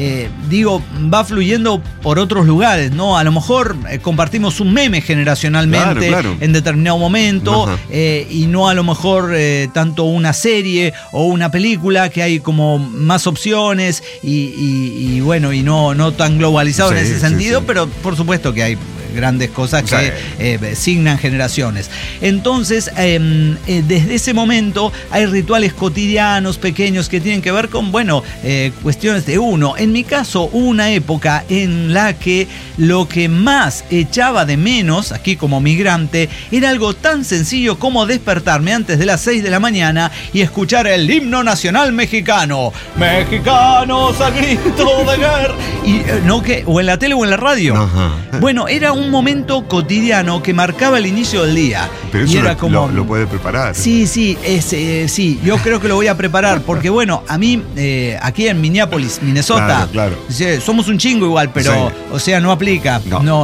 va fluyendo por otros lugares, ¿no? A lo mejor compartimos un meme generacionalmente en determinado momento y no a lo mejor tanto una serie o una película que hay como más opciones y bueno, y no tan globalizado en ese sentido, pero por supuesto que hay grandes cosas que signan generaciones. Entonces, desde ese momento hay rituales cotidianos, pequeños, que tienen que ver con, cuestiones de uno. En mi caso, hubo una época en la que lo que más echaba de menos, aquí como migrante, era algo tan sencillo como despertarme antes de las 6 de la mañana y escuchar el himno nacional mexicano. Mexicanos a grito de guerra. O en la tele o en la radio. Bueno, era un momento cotidiano que marcaba el inicio del día. Pero eso era como lo puede preparar. Sí, yo creo que lo voy a preparar porque bueno, a mí aquí en Minneapolis, Minnesota, somos un chingo igual, pero o sea, no aplica.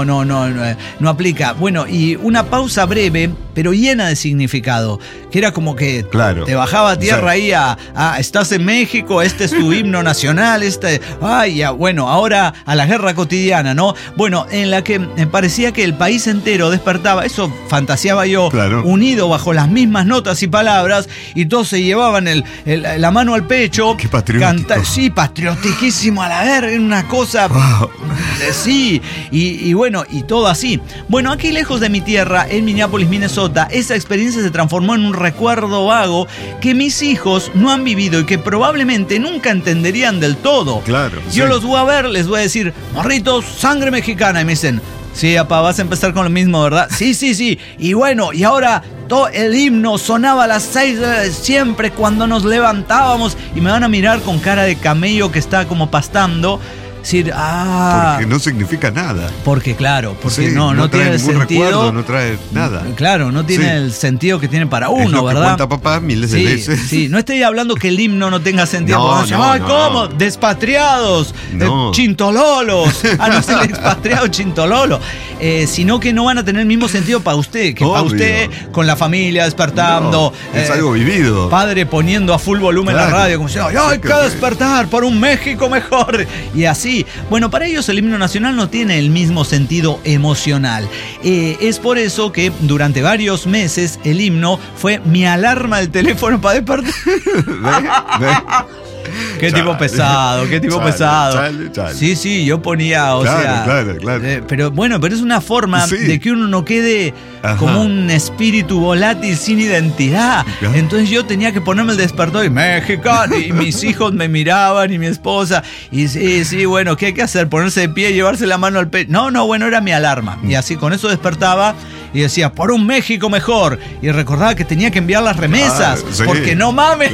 No aplica. Bueno, y una pausa breve, pero llena de significado, que era como que te bajaba a tierra ahí estás en México, este es tu himno nacional, ahora a la guerra cotidiana, ¿no? Bueno, en la que me parecía que el país entero despertaba, eso fantaseaba yo, unido bajo las mismas notas y palabras, y todos se llevaban la mano al pecho. Qué patriótico. Sí, patriotiquísimo a la verga, una cosa. Wow. Sí, y bueno, y todo así. Bueno, aquí lejos de mi tierra, en Minneapolis, Minnesota, esa experiencia se transformó en un recuerdo vago que mis hijos no han vivido y que probablemente nunca entenderían del todo. Yo los voy a ver, les voy a decir, morritos, sangre mexicana, y me dicen, sí, papá, vas a empezar con lo mismo, ¿verdad? Sí. Y bueno, y ahora todo el himno sonaba a las 6 siempre cuando nos levantábamos, y me van a mirar con cara de camello que está como pastando. decir, porque no significa nada. Porque sí, no tiene el sentido. Recuerdo, no trae nada. Claro, no tiene el sentido que tiene para uno, es lo ¿verdad? Que cuenta papá miles de veces. Sí, no estoy hablando que el himno no tenga sentido. ¿Cómo? Despatriados, chintololos. No es el expatriado chintololo. Sino que no van a tener el mismo sentido para usted, que para usted con la familia despertando. Es algo vivido. Padre poniendo a full volumen la radio, como diciendo, hay que despertar por un México mejor. Y así. Bueno, para ellos el himno nacional no tiene el mismo sentido emocional. Es por eso que durante varios meses el himno fue mi alarma del teléfono para despertar. Qué tipo pesado, qué tipo pesado. Chale. Sí, yo ponía, claro. Pero es una forma de que uno no quede como un espíritu volátil sin identidad. Entonces yo tenía que ponerme el despertador y mexicano, y mis hijos me miraban y mi esposa. Y ¿qué hay que hacer? Ponerse de pie y llevarse la mano al pecho. No, era mi alarma. Y así con eso despertaba y decía, por un México mejor. Y recordaba que tenía que enviar las remesas, porque no mames.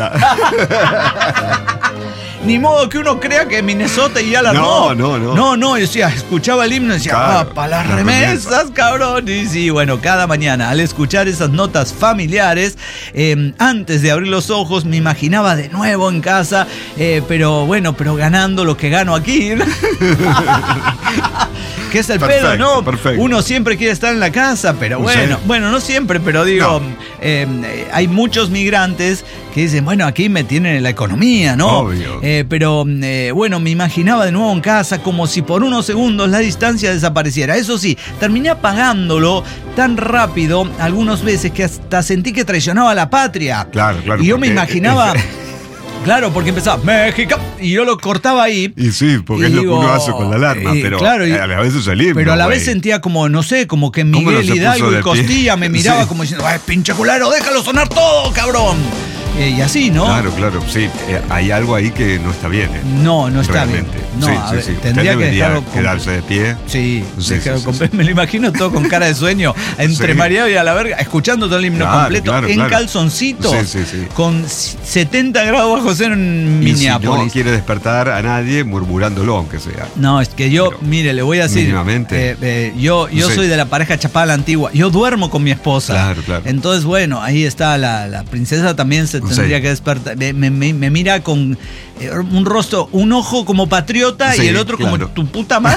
Ni modo que uno crea que Minnesota y ya la armó. No, yo decía, escuchaba el himno y decía, para las remesas, cabrón. Y sí, cada mañana al escuchar esas notas familiares, antes de abrir los ojos me imaginaba de nuevo en casa, pero ganando lo que gano aquí. Que es el pedo, ¿no? Perfecto. Uno siempre quiere estar en la casa, pero no siempre, pero digo, hay muchos migrantes que dicen, aquí me tienen en la economía, ¿no? Obvio. Pero me imaginaba de nuevo en casa como si por unos segundos la distancia desapareciera. Eso sí, terminé apagándolo tan rápido algunas veces que hasta sentí que traicionaba a la patria. Claro. Y yo me imaginaba... Claro, porque empezaba México y yo lo cortaba ahí. Y sí, porque es lo que uno hace con la alarma, pero a la vez es el himno. Pero a la vez sentía como, como que Miguel Hidalgo y Costilla me miraba como diciendo, ¡ay, pinche culero, déjalo sonar todo, cabrón! Y así, ¿no? Claro, sí. Hay algo ahí que no está bien. No está bien. No, sí. Tendría que dejarlo quedarse de pie. Sí. Me lo imagino todo con cara de sueño, entre mareado y a la verga, escuchando todo el himno completo en calzoncitos, con 70 grados bajo cero en Minneapolis. Si no quiere despertar a nadie, murmurándolo, aunque sea. No, es que yo, mire, le voy a decir, yo soy de la pareja chapada a la antigua. Yo duermo con mi esposa. Claro. Entonces, bueno, ahí está la princesa también se tendría que despertar. Me mira con un rostro, un ojo como patriota y el otro como tu puta madre.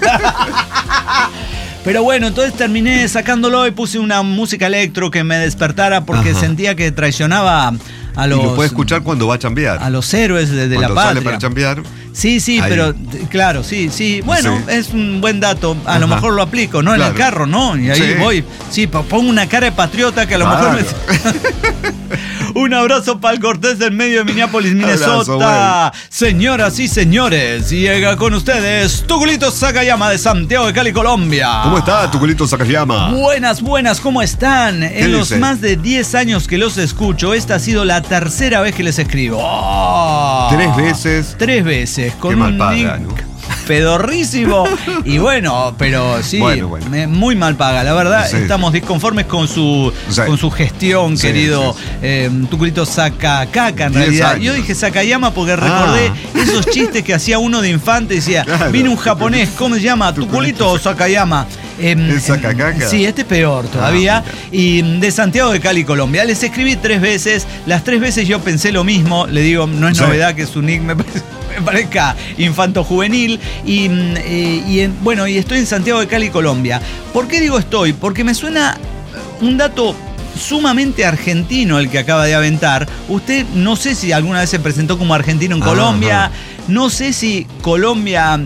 Pero bueno, entonces terminé sacándolo y puse una música electro que me despertara porque sentía que traicionaba a los... Y lo puede escuchar cuando va a chambear. A los héroes de la patria. Cuando sale para chambear. Sí, ahí. Pero claro, sí. Bueno, es un buen dato. A lo mejor lo aplico, ¿no? En el carro, ¿no? Y ahí voy. Sí, pongo una cara de patriota que a lo mejor me... Un abrazo para el Cortés del medio de Minneapolis, Minnesota. Señoras y señores, llega con ustedes Tuculito Sakayama de Santiago de Cali, Colombia. ¿Cómo está, Tuculito Sakayama? Buenas, ¿cómo están? En los más de 10 años que los escucho, esta ha sido la tercera vez que les escribo. Oh, 3 veces. 3 veces. Con qué mal un paga, link ¿no? pedorrísimo. Y bueno, pero sí, muy mal paga. La verdad, estamos disconformes con su gestión, querido Tuculito Sakacaca, en realidad. Yo dije Sakayama porque recordé esos chistes que hacía uno de infante. Decía, vino un japonés, ¿cómo se llama? Tuculito Sakayama. Sakacaca. Sí, este es peor todavía. Y de Santiago de Cali, Colombia. Les escribí 3 veces. Las 3 veces yo pensé lo mismo. Le digo, no es novedad que su nick me parezca infanto-juvenil. Y estoy en Santiago de Cali, Colombia. ¿Por qué digo estoy? Porque me suena un dato sumamente argentino el que acaba de aventar. Usted no sé si alguna vez se presentó como argentino en Colombia. No sé si Colombia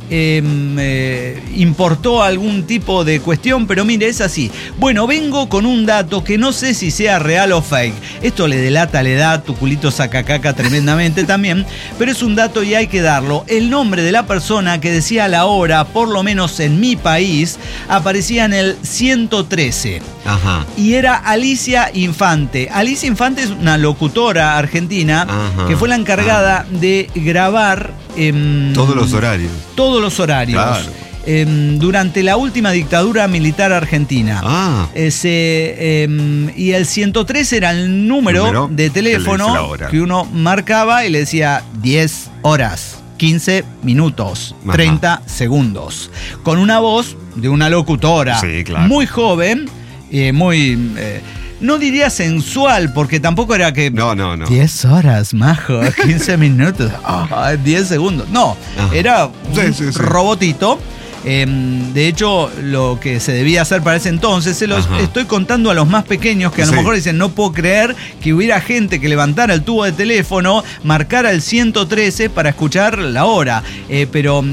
importó algún tipo de cuestión, pero mire, es así. Bueno, vengo con un dato que no sé si sea real o fake. Esto le delata la edad, Tuculito Sacacaca, tremendamente también, pero es un dato y hay que darlo. El nombre de la persona que decía la hora, por lo menos en mi país, aparecía en el 113. Ajá. Y era Alicia Infante. Alicia Infante es una locutora argentina que fue la encargada de grabar todos los horarios. Claro. Durante la última dictadura militar argentina. Y el 103 era el número de teléfono que uno marcaba y le decía 10 horas. 15 minutos, 30 segundos. Con una voz de una locutora muy joven, muy... no diría sensual, porque tampoco era que... No. 10 horas, majo, 15 minutos, 10 segundos. No, era un robotito. De hecho, lo que se debía hacer para ese entonces, se los estoy contando a los más pequeños que a lo mejor dicen, no puedo creer que hubiera gente que levantara el tubo de teléfono, marcara el 113 para escuchar la hora. Pero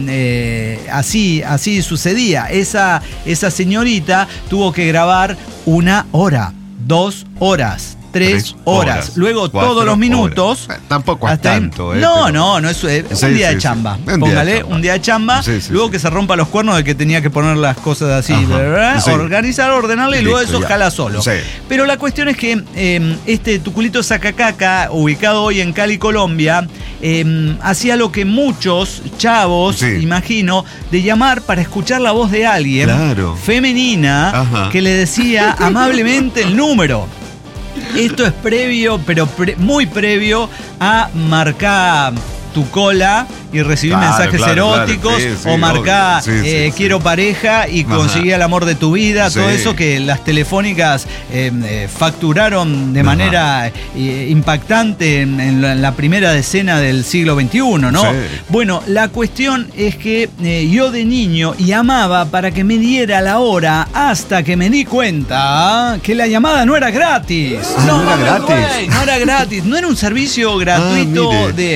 así sucedía. Esa señorita tuvo que grabar 1 hora, 2 horas, 3 horas. Luego todos los minutos. Tampoco es tanto. No, es un día de chamba. Póngale un día de chamba. Luego que se rompa los cuernos de que tenía que poner las cosas así, ¿verdad? Organizar, ordenarle y luego eso jala solo. Pero la cuestión es que este Tuculito Sacacaca, ubicado hoy en Cali, Colombia, hacía lo que muchos chavos, imagino, de llamar para escuchar la voz de alguien femenina que le decía amablemente el número. Esto es previo, pero muy previo a marcar tu cola y recibir mensajes eróticos o marcar quiero pareja y conseguir el amor de tu vida, todo eso que las telefónicas facturaron de manera impactante en la primera decena del siglo XXI, ¿no? Bueno, la cuestión es que yo de niño llamaba para que me diera la hora hasta que me di cuenta que la llamada no era gratis. No era gratis. No era gratis, no era un servicio gratuito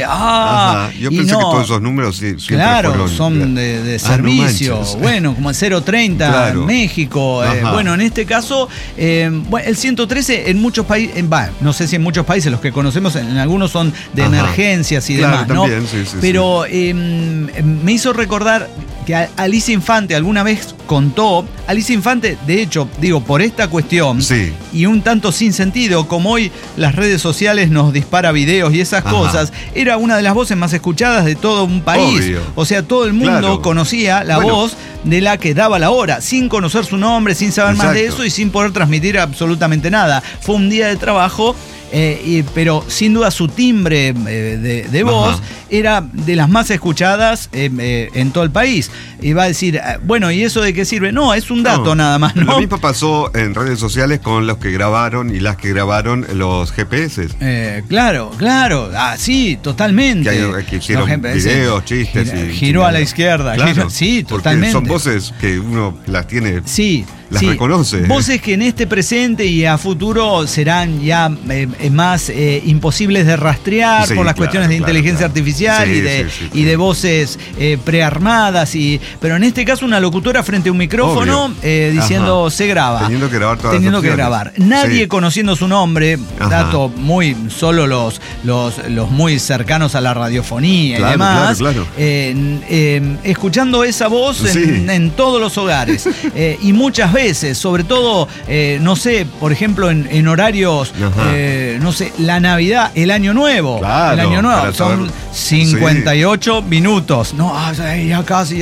Yo pensé que todos esos números siempre fueron, son de servicio. Bueno, como el 030 en México. Bueno, en este caso, el 113 en muchos países, no sé si en muchos países, los que conocemos, en algunos son de emergencias y demás, ¿no? También, pero me hizo recordar que Alicia Infante alguna vez contó, Alicia Infante, de hecho, digo, por esta cuestión, y un tanto sin sentido, como hoy las redes sociales nos dispara videos y esas cosas, era una de las voces más escuchadas de todo un país. O sea, todo el mundo conocía la voz de la que daba la hora, sin conocer su nombre, sin saber más de eso y sin poder transmitir absolutamente nada. Fue un día de trabajo. Pero sin duda su timbre de voz era de las más escuchadas en todo el país. Y va a decir, bueno, ¿y eso de qué sirve? No, es un dato nada más, ¿no? Lo mismo pasó en redes sociales con los que grabaron y las que grabaron los GPS. Claro. Sí, totalmente. Que hicieron videos, chistes. Giró a la izquierda. Claro, sí, totalmente. Son voces que uno las tiene... Las reconoce. Voces que en este presente y a futuro serán ya más imposibles de rastrear por las cuestiones de inteligencia artificial y de voces prearmadas. Pero en este caso una locutora frente a un micrófono diciendo se graba. Teniendo que grabar todas las grabar. Nadie conociendo su nombre, dato muy solo los muy cercanos a la radiofonía y demás. Escuchando esa voz en todos los hogares. Y muchas veces, sobre todo, no sé, por ejemplo, en horarios, no sé, la Navidad, el Año Nuevo. El Año Nuevo son 58 minutos. No, ya casi.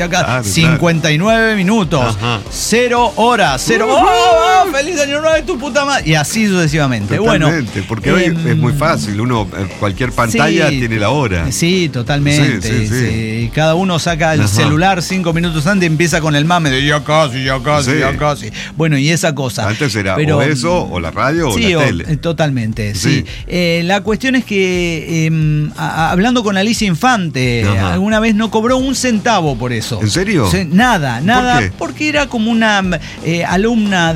59 minutos. 0 horas. ¡Feliz Año Nuevo de tu puta madre! Y así sucesivamente. Totalmente, porque hoy es muy fácil. Uno, cualquier pantalla tiene la hora. Sí, totalmente. Y cada uno saca el celular 5 minutos antes y empieza con el mame de ya casi. Bueno, y esa cosa. Antes era o eso, o la radio, o la tele. Totalmente, sí. La cuestión es que, hablando con Alicia Infante, alguna vez no cobró un centavo por eso. ¿En serio? Nada. ¿Por qué? Porque era como una alumna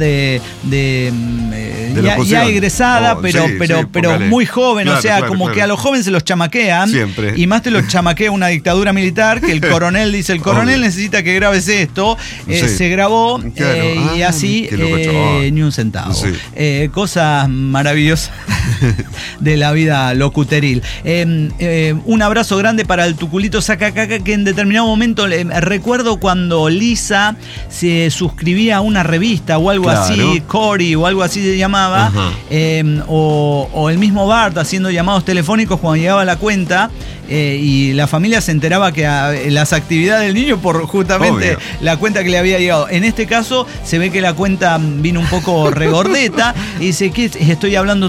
ya egresada, pero muy joven. O sea, que a los jóvenes se los chamaquean. Siempre. Y más te los chamaquea una dictadura militar, que el coronel dice, el coronel necesita que grabes esto. Se grabó. Y así ni un centavo. Cosas maravillosas de la vida locuteril. Un abrazo grande para el Tuculito Sacacaca, que en determinado momento recuerdo cuando Lisa se suscribía a una revista o algo así, Cory o algo así se llamaba, o el mismo Bart haciendo llamados telefónicos cuando llegaba la cuenta. Y la familia se enteraba que las actividades del niño por justamente la cuenta que le había llegado. En este caso se ve que la cuenta vino un poco regordeta y dice que estoy hablando todos los días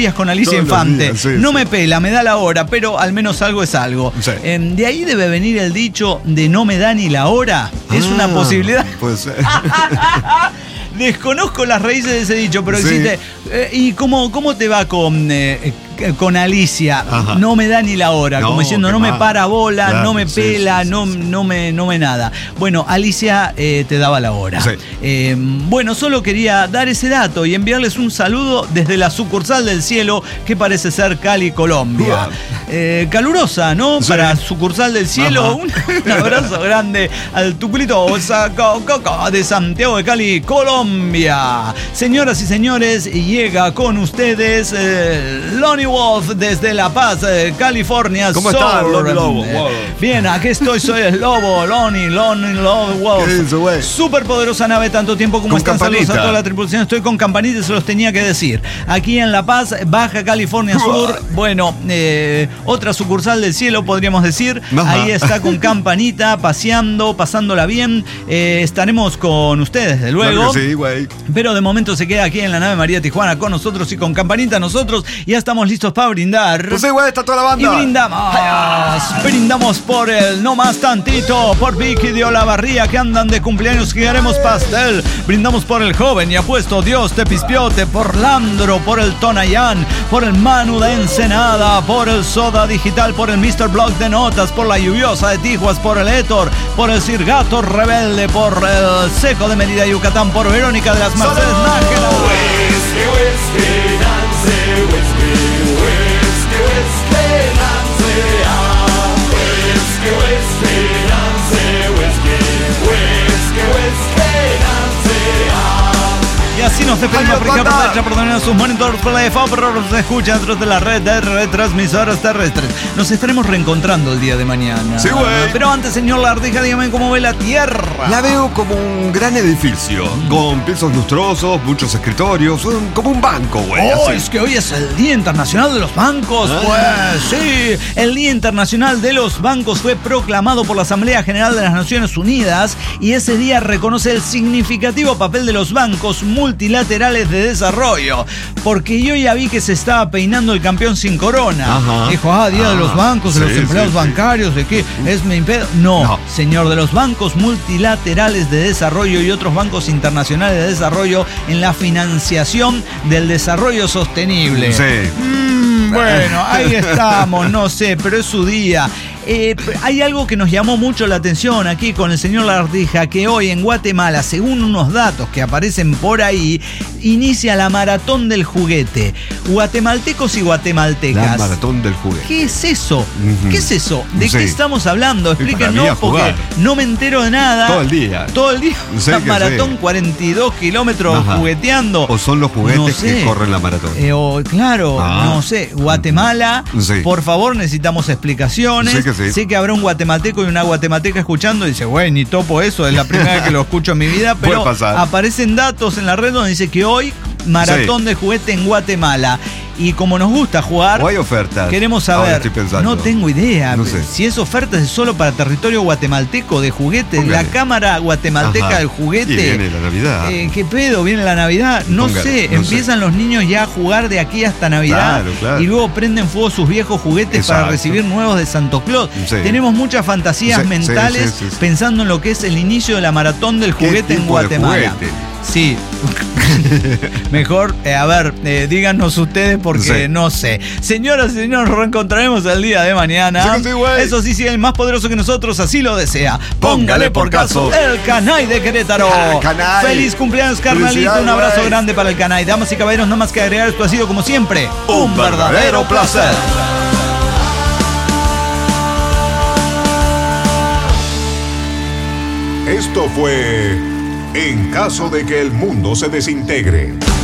días con Alicia Infante. No me pela, me da la hora, pero al menos algo es algo. Sí. De ahí debe venir el dicho de no me da ni la hora. Es una posibilidad. Pues, Desconozco las raíces de ese dicho, pero existe. ¿Y cómo te va con Alicia? Ajá. No me da ni la hora, como diciendo, no me para bola, claro, no me pela, no me nada. Bueno, Alicia te daba la hora. Sí. Bueno, solo quería dar ese dato y enviarles un saludo desde la sucursal del cielo, que parece ser Cali, Colombia. Calurosa, ¿no? Sí. Para sucursal del cielo, un abrazo grande al tuculito de Santiago de Cali, Colombia. Señoras y señores, llega con ustedes Lonnie Wolf desde La Paz, California. ¿Cómo estás, Lonnie Lobo? Bien, aquí estoy, soy el Lobo, Lonnie Wolf. Súper poderosa nave, tanto tiempo como están. Saludos a toda la tripulación. Estoy con campanita, se los tenía que decir. Aquí en La Paz, Baja California Sur. Bueno, otra sucursal del cielo, podríamos decir. Ahí está con campanita, paseando, pasándola bien. Estaremos con ustedes, desde luego. Claro que sí, güey. Pero de momento se queda aquí en la nave María Tijuana con nosotros y con campanita nosotros. Ya estamos listos para brindar. Pues sí, güey, está toda la banda. Y brindamos por el No Más Tantito, por Vicky de Olavarría, que andan de cumpleaños, que haremos pastel. Brindamos por el joven y apuesto Dios te pispiote, por Landro, por el Tonayán, por el Manu de Ensenada, por el Soda Digital, por el Mr. Blog de Notas, por la Lluviosa de Tijuas, por el Héctor, por el Sirgato Rebelde, por el Seco de Mérida, Yucatán, por Verónica de las Mercedes Nájera. Y así nos despedimos por sus monitores por la default, pero nos escuchan dentro de la red de retransmisoras terrestres. Nos estaremos reencontrando el día de mañana. Sí, güey. Pero antes, señor Lardija, dígame cómo ve la Tierra. La veo como un gran edificio, con pisos lustrosos, muchos escritorios, como un banco, güey. Oh, es que hoy es el Día Internacional de los Bancos. Pues sí, el Día Internacional de los Bancos fue proclamado por la Asamblea General de las Naciones Unidas y ese día reconoce el significativo papel de los bancos multilaterales de desarrollo, porque yo ya vi que se estaba peinando el campeón sin corona. Dijo, Día de los bancos, de los empleados bancarios, ¿de qué? ¿Es mi imperio? No, señor, de los bancos multilaterales de desarrollo y otros bancos internacionales de desarrollo en la financiación del desarrollo sostenible. Bueno, ahí estamos, no sé, pero es su día. Hay algo que nos llamó mucho la atención aquí con el señor Lardija, que hoy en Guatemala, según unos datos que aparecen por ahí, inicia la Maratón del Juguete. Guatemaltecos y guatemaltecas. La Maratón del Juguete. ¿Qué es eso? ¿Qué es eso? ¿De qué estamos hablando? Explíquenos, porque no me entero de nada. Todo el día. La maratón, 42 kilómetros jugueteando. O son los juguetes que corren la maratón. No sé. Guatemala, por favor, necesitamos explicaciones. Sé que habrá un guatemalteco y una guatemalteca escuchando y dice, güey, ni topo eso, es la primera vez que lo escucho en mi vida, pero aparecen datos en la red donde dice que hoy maratón de juguete en Guatemala. Y como nos gusta jugar, ¿o hay ofertas? Queremos saber. No tengo idea. No sé. Si es ofertas es solo para territorio guatemalteco de juguetes. La Cámara Guatemalteca del Juguete. Y viene la Navidad. ¿Qué pedo? ¿Viene la Navidad? No sé. Empiezan los niños ya a jugar de aquí hasta Navidad. Claro. Y luego prenden fuego sus viejos juguetes para recibir nuevos de Santo Claus. Tenemos muchas fantasías mentales pensando en lo que es el inicio de la Maratón del Juguete en Guatemala. Sí. Mejor, díganos ustedes porque no sé. Señoras y señores, nos reencontraremos el día de mañana. Eso sí, si el más poderoso que nosotros así lo desea. Póngale por caso el Canay de Querétaro. Feliz cumpleaños, carnalito. Un abrazo grande para el Canay. Damas y caballeros, no más que agregar, esto ha sido como siempre un verdadero placer. Esto fue En caso de que el mundo se desintegre.